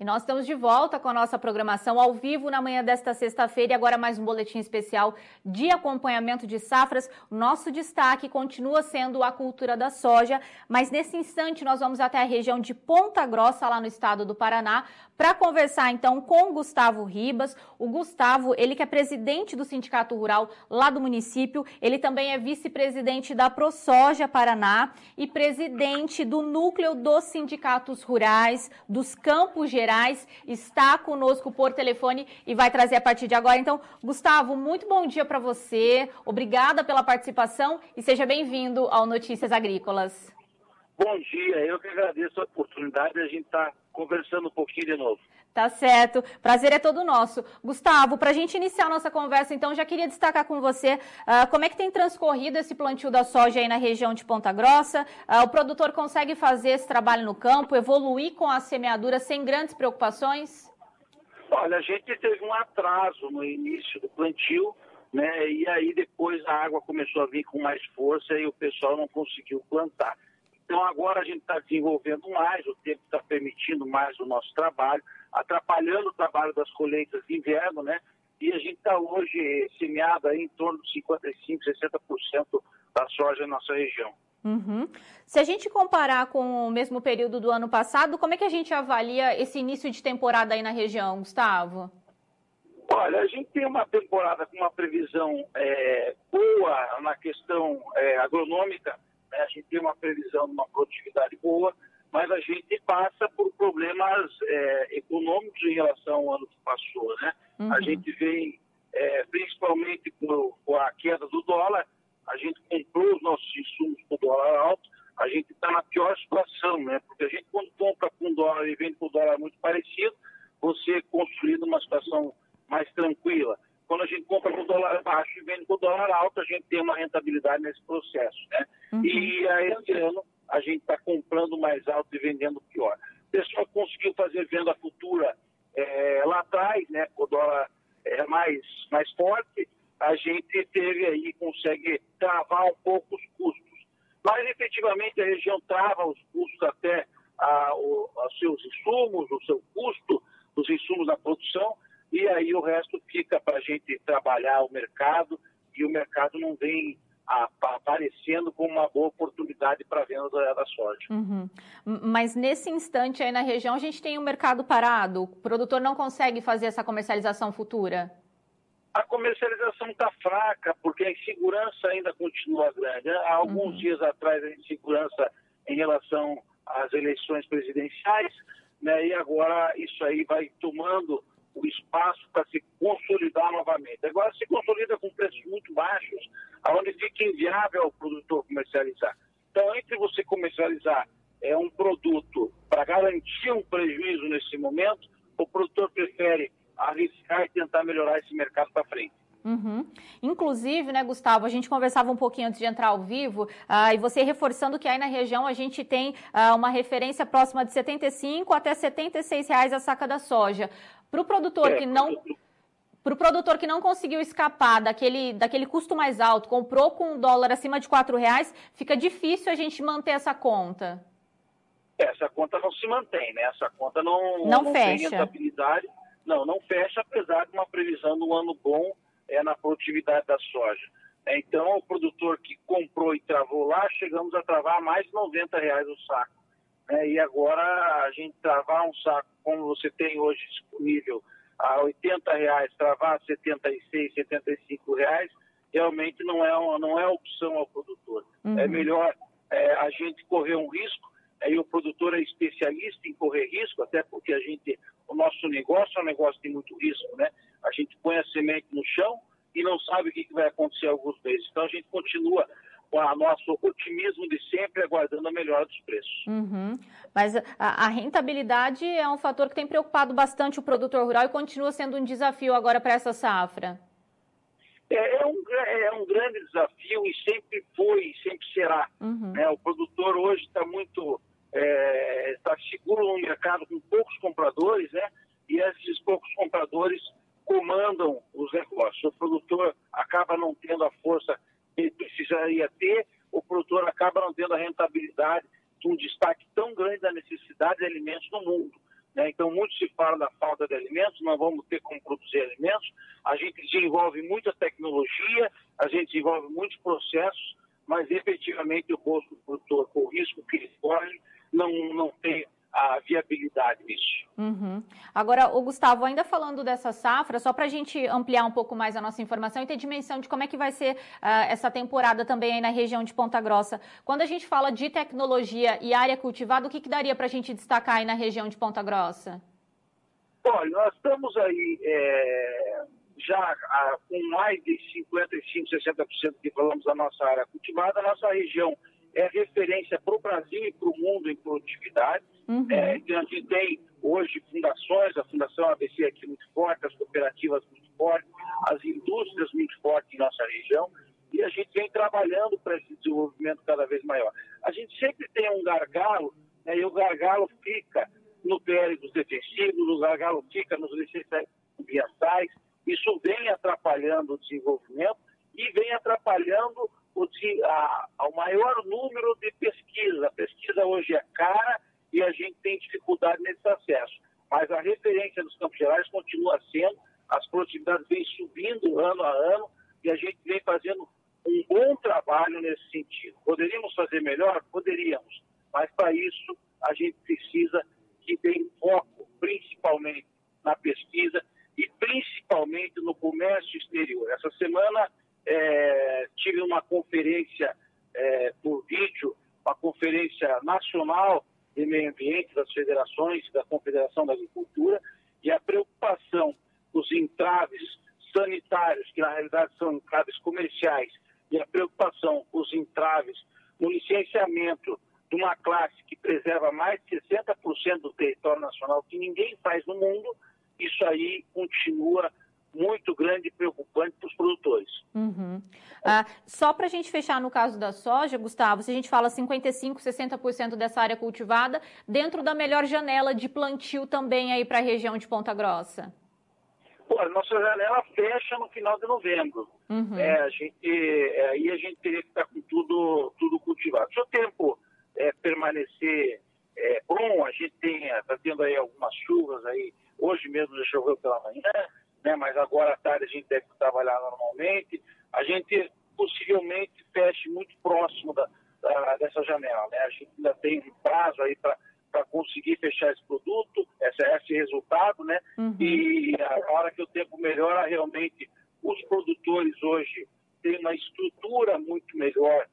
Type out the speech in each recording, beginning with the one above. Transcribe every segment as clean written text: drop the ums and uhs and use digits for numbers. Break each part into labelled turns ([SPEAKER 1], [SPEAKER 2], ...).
[SPEAKER 1] E nós estamos de volta com a nossa programação ao vivo na manhã desta sexta-feira e agora mais um boletim especial de acompanhamento de safras. O nosso destaque continua sendo a cultura da soja, mas nesse instante nós vamos até a região de Ponta Grossa, lá no estado do Paraná, para conversar então com o Gustavo Ribas. O Gustavo, ele que é presidente do Sindicato Rural lá do município, ele também é vice-presidente da ProSoja Paraná e presidente do Núcleo dos Sindicatos Rurais dos Campos Gerais. Está conosco por telefone e vai trazer a partir de agora. Então, Gustavo, muito bom dia para você, obrigada pela participação e seja bem-vindo ao Notícias Agrícolas.
[SPEAKER 2] Bom dia, eu que agradeço a oportunidade de a gente estar conversando um pouquinho de novo.
[SPEAKER 1] Tá certo, prazer é todo nosso. Gustavo, para a gente iniciar a nossa conversa, então, já queria destacar com você como é que tem transcorrido esse plantio da soja aí na região de Ponta Grossa. O produtor consegue fazer esse trabalho no campo, evoluir com a semeadura sem grandes preocupações?
[SPEAKER 2] Olha, a gente teve um atraso no início do plantio, né? E aí depois a água começou a vir com mais força e o pessoal não conseguiu plantar. Então agora a gente está desenvolvendo mais, o tempo está permitindo mais o nosso trabalho, atrapalhando o trabalho das colheitas de inverno, né? E a gente está hoje semeado aí em torno de 55%, 60% da soja na nossa região.
[SPEAKER 1] Uhum. Se a gente comparar com o mesmo período do ano passado, como é que a gente avalia esse início de temporada aí na região, Gustavo?
[SPEAKER 2] Olha, a gente tem uma temporada com uma previsão boa na questão agronômica, né? A gente tem uma previsão de uma produtividade boa, mas a gente passa por problemas econômicos em relação ao ano que passou, né? Uhum. A gente vem, principalmente com a queda do dólar, a gente comprou os nossos insumos com o dólar alto, a gente está na pior situação, né? Porque a gente quando compra com dólar e vende com dólar muito parecido, você construir numa situação mais tranquila. Quando a gente compra com dólar baixo e vende com dólar alto, a gente tem uma rentabilidade nesse processo, né? Uhum. E aí, esse ano, a gente está comprando mais alto e vendendo pior. O pessoal conseguiu fazer venda futura lá atrás, né? O dólar mais forte, a gente teve aí, consegue travar um pouco os custos. Mas, efetivamente, a região trava os custos até os seus insumos, o seu custo dos insumos da produção, e aí o resto fica para a gente trabalhar o mercado, e o mercado não vem aparecendo como uma boa oportunidade para a venda da soja.
[SPEAKER 1] Uhum. Mas nesse instante aí na região a gente tem um mercado parado? O produtor não consegue fazer essa comercialização futura?
[SPEAKER 2] A comercialização está fraca, porque a insegurança ainda continua grande. Há alguns dias atrás a insegurança em relação às eleições presidenciais, né? E agora isso aí vai tomando o espaço para se consolidar novamente. Agora se consolida com preços muito baixos, onde fica inviável ao produtor comercializar. Então, entre você comercializar um produto para garantir um prejuízo nesse momento, o produtor prefere arriscar e tentar melhorar esse mercado para frente.
[SPEAKER 1] Uhum. Inclusive, né, Gustavo, a gente conversava um pouquinho antes de entrar ao vivo, e você reforçando que aí na região a gente tem uma referência próxima de R$ 75 até R$ 76 a saca da soja. Para o produtor que não conseguiu escapar daquele custo mais alto, comprou com um dólar acima de R$4, fica difícil a gente manter essa conta.
[SPEAKER 2] Essa conta não se mantém, né? Essa conta não tem rentabilidade. Não fecha, apesar de uma previsão de um ano bom na produtividade da soja. Então, o produtor que comprou e travou lá, chegamos a travar mais de R$90 o saco. E agora, a gente travar um saco, como você tem hoje disponível, a R$80, travar a R$76, R$75, realmente não é opção ao produtor. Uhum. É melhor a gente correr um risco, e o produtor é especialista em correr risco, até porque o nosso negócio é um negócio que tem muito risco, né? A gente põe a semente no chão e não sabe o que vai acontecer alguns meses. Então a gente continua com o nosso otimismo de sempre, aguardando a melhora dos preços.
[SPEAKER 1] Uhum. Mas a rentabilidade é um fator que tem preocupado bastante o produtor rural e continua sendo um desafio agora para essa safra.
[SPEAKER 2] É um grande desafio e sempre foi e sempre será. Uhum. O produtor hoje está está seguro no mercado com poucos compradores, né? E esses poucos compradores comandam os negócios. O produtor acaba não tendo a força que ele precisaria ter, o produtor acaba não tendo a rentabilidade de um destaque tão grande da necessidade de alimentos no mundo. né? Então, muito se fala da falta de alimentos, não vamos ter como produzir alimentos. A gente desenvolve muita tecnologia, a gente desenvolve muitos processos, mas efetivamente o rosto do produtor, com o risco que ele corre, não tem a viabilidade disso.
[SPEAKER 1] Uhum. Agora, o Gustavo, ainda falando dessa safra, só para a gente ampliar um pouco mais a nossa informação e ter dimensão de como é que vai ser essa temporada também aí na região de Ponta Grossa. Quando a gente fala de tecnologia e área cultivada, o que daria para a gente destacar aí na região de Ponta Grossa?
[SPEAKER 2] Olha, nós estamos aí já com mais de 55%, 60% que falamos da nossa área cultivada. A nossa região é referência para o Brasil e para o mundo em produtividade.
[SPEAKER 1] Uhum.
[SPEAKER 2] Então a gente tem hoje fundações, a Fundação ABC aqui muito forte, as cooperativas muito fortes, as indústrias muito fortes em nossa região, e a gente vem trabalhando para esse desenvolvimento cada vez maior. A gente sempre tem um gargalo, né, e o gargalo fica no PL dos defensivos, o gargalo fica nos licenciamentos ambientais. Isso vem atrapalhando o desenvolvimento e vem atrapalhando ao maior número de pesquisa. A pesquisa hoje é cara e a gente tem dificuldade nesse acesso. Mas a referência dos Campos Gerais continua sendo, as produtividades vêm subindo ano a ano e a gente vem fazendo um bom trabalho nesse sentido. Poderíamos fazer melhor? Poderíamos. Mas para isso a gente precisa que dê foco principalmente na pesquisa e principalmente no comércio exterior. Essa semana tive uma conferência por vídeo, uma conferência nacional de meio ambiente das federações, da Confederação da Agricultura, e a preocupação com os entraves sanitários, que na realidade são entraves comerciais, e a preocupação com os entraves no licenciamento de uma classe que preserva mais de 60% do território nacional, que ninguém faz no mundo, isso aí continua muito grande e preocupante para os produtores.
[SPEAKER 1] Uhum. Só para a gente fechar no caso da soja, Gustavo, se a gente fala 55%, 60% dessa área cultivada, dentro da melhor janela de plantio também aí para a região de Ponta Grossa?
[SPEAKER 2] Olha, nossa janela fecha no final de novembro.
[SPEAKER 1] Uhum.
[SPEAKER 2] Aí a gente teria que estar com tudo cultivado. Se o tempo permanecer bom, a gente está tendo aí algumas chuvas aí, hoje mesmo já choveu pela manhã, né, mas agora à tarde a gente deve trabalhar normalmente, a gente possivelmente feche muito próximo dessa janela, né? A gente ainda tem um prazo aí para conseguir fechar esse produto, esse resultado, né?
[SPEAKER 1] Uhum.
[SPEAKER 2] E a hora que o tempo melhora, realmente os produtores hoje têm uma estrutura muito melhor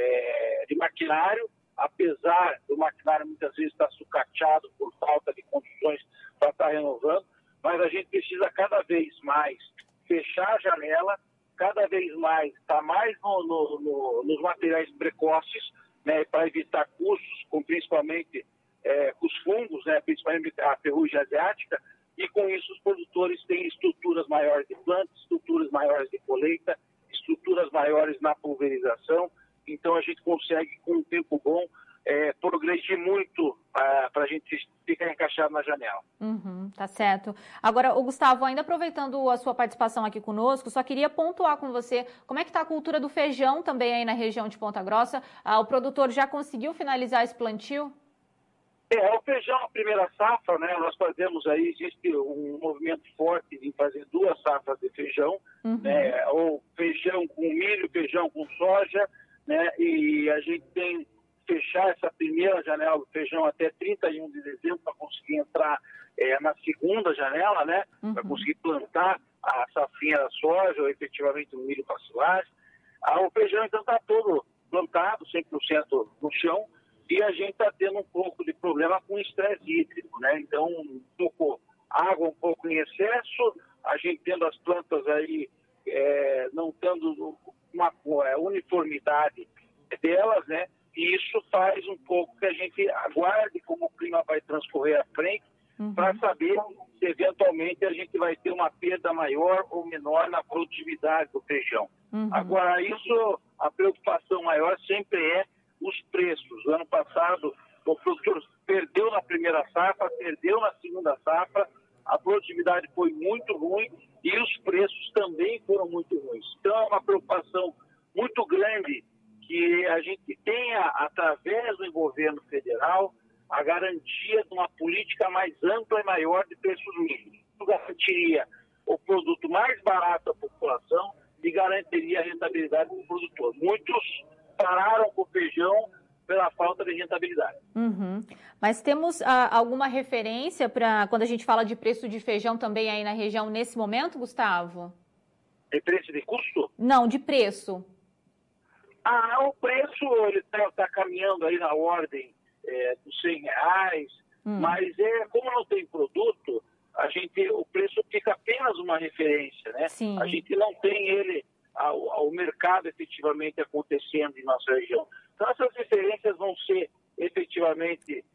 [SPEAKER 2] de maquinário, apesar do maquinário muitas vezes estar sucateado por falta de condições para estar renovando, mas a gente precisa cada vez mais fechar a janela, cada vez mais estar mais nos materiais precoces, né, para evitar custos, principalmente com os fungos, né, principalmente a ferrugem asiática, e com isso os produtores têm estruturas maiores de planta, estruturas maiores de colheita, estruturas maiores na pulverização, então a gente consegue, com um tempo bom, progredir muito para a gente ficar encaixado na janela.
[SPEAKER 1] Uhum, tá certo. Agora, o Gustavo, ainda aproveitando a sua participação aqui conosco, só queria pontuar com você como é que está a cultura do feijão também aí na região de Ponta Grossa. O produtor já conseguiu finalizar esse plantio?
[SPEAKER 2] O feijão, a primeira safra, né? Nós fazemos aí, existe um movimento forte em fazer 2 safras de feijão,
[SPEAKER 1] uhum,
[SPEAKER 2] né? Ou feijão com milho, feijão com soja, né? E a gente tem fechar essa primeira janela do feijão até 31 de dezembro para conseguir entrar na segunda janela, né?
[SPEAKER 1] uhum,
[SPEAKER 2] Para conseguir plantar a safrinha da soja ou efetivamente o milho para silagem. O feijão então está todo plantado, 100% no chão, e a gente está tendo um pouco de problema com estresse hídrico, né? Então, água um pouco em excesso, a gente tendo as plantas aí não tendo uma uniformidade delas, né? E isso faz um pouco que a gente aguarde como o clima vai transcorrer à frente,
[SPEAKER 1] uhum,
[SPEAKER 2] para saber se eventualmente a gente vai ter uma perda maior ou menor na produtividade do feijão.
[SPEAKER 1] uhum.
[SPEAKER 2] Agora, isso, a preocupação maior sempre é os preços. O ano passado, o produtor perdeu na primeira safra, perdeu na segunda safra, a produtividade foi muito ruim e os preços também foram muito ruins. Então, é uma preocupação muito grande que a gente tenha, através do governo federal, a garantia de uma política mais ampla e maior de preços mínimos. Isso garantiria o produto mais barato à população e garantiria a rentabilidade do produtor. Muitos pararam com o feijão pela falta de rentabilidade.
[SPEAKER 1] Mas temos alguma referência para quando a gente fala de preço de feijão também aí na região nesse momento, Gustavo?
[SPEAKER 2] Referência de custo?
[SPEAKER 1] Não, de preço.
[SPEAKER 2] O preço ele está caminhando aí na ordem dos R$100, mas como não tem produto, o preço fica apenas uma referência, né?
[SPEAKER 1] Sim.
[SPEAKER 2] A gente não tem ele, ao mercado efetivamente acontecendo em nossa região. Então essas referências vão ser efetivamente,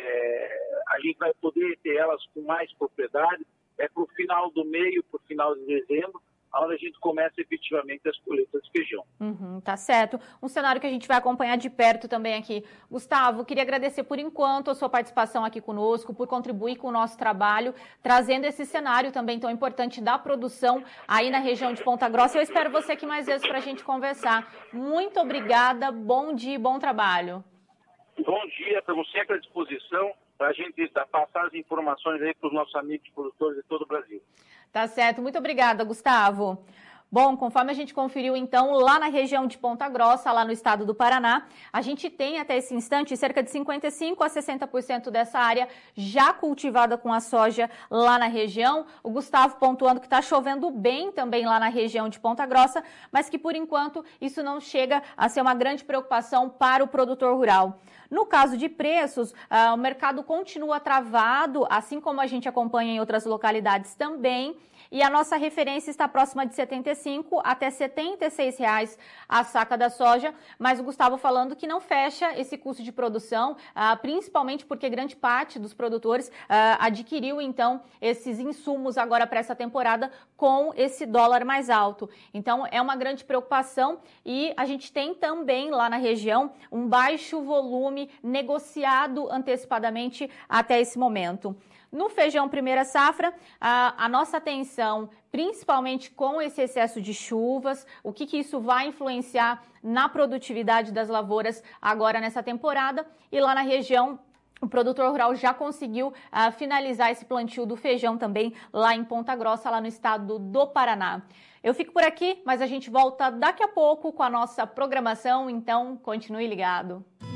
[SPEAKER 2] a gente vai poder ter elas com mais propriedade, para o final do meio, para o final de dezembro, onde a gente começa efetivamente as colheitas de feijão.
[SPEAKER 1] Tá certo. Um cenário que a gente vai acompanhar de perto também aqui. Gustavo, queria agradecer por enquanto a sua participação aqui conosco, por contribuir com o nosso trabalho, trazendo esse cenário também tão importante da produção aí na região de Ponta Grossa. Eu espero você aqui mais vezes para a gente conversar. Muito obrigada, bom dia e bom trabalho.
[SPEAKER 2] Bom dia, estamos sempre à disposição para a gente passar as informações aí para os nossos amigos produtores de todo o Brasil.
[SPEAKER 1] Tá certo, muito obrigada, Gustavo. Bom, conforme a gente conferiu, então, lá na região de Ponta Grossa, lá no estado do Paraná, a gente tem até esse instante cerca de 55% a 60% dessa área já cultivada com a soja lá na região. O Gustavo pontuando que está chovendo bem também lá na região de Ponta Grossa, mas que, por enquanto, isso não chega a ser uma grande preocupação para o produtor rural. No caso de preços, o mercado continua travado, assim como a gente acompanha em outras localidades também. E a nossa referência está próxima de R$ 75 até R$ 76 a saca da soja, mas o Gustavo falando que não fecha esse custo de produção, principalmente porque grande parte dos produtores adquiriu, então, esses insumos agora para essa temporada com esse dólar mais alto. Então, é uma grande preocupação e a gente tem também lá na região um baixo volume negociado antecipadamente até esse momento. No feijão primeira safra, a nossa atenção, principalmente com esse excesso de chuvas, o que isso vai influenciar na produtividade das lavouras agora nessa temporada. E lá na região, o produtor rural já conseguiu finalizar esse plantio do feijão também lá em Ponta Grossa, lá no estado do Paraná. Eu fico por aqui, mas a gente volta daqui a pouco com a nossa programação, então continue ligado.